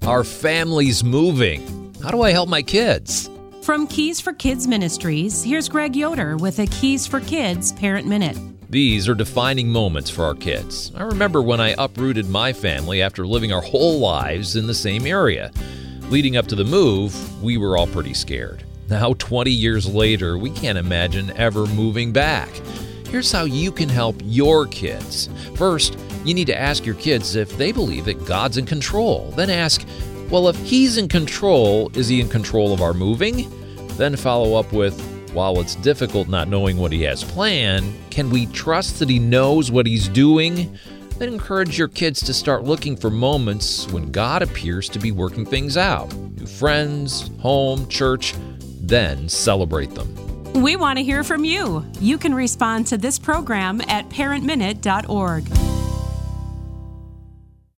Our family's moving. How do I help my kids? From Keys for Kids Ministries, here's Greg Yoder with a Keys for Kids Parent Minute. These are defining moments for our kids. I remember when I uprooted my family after living our whole lives in the same area. Leading up to the move, we were all pretty scared. Now, 20 years later, we can't imagine ever moving back. Here's how you can help your kids. First, you need to ask your kids if they believe that God's in control. Then ask, well, if He's in control, is He in control of our moving? Then follow up with, while it's difficult not knowing what He has planned, can we trust that He knows what He's doing? Then encourage your kids to start looking for moments when God appears to be working things out. New friends, home, church, then celebrate them. We want to hear from you. You can respond to this program at parentminute.org.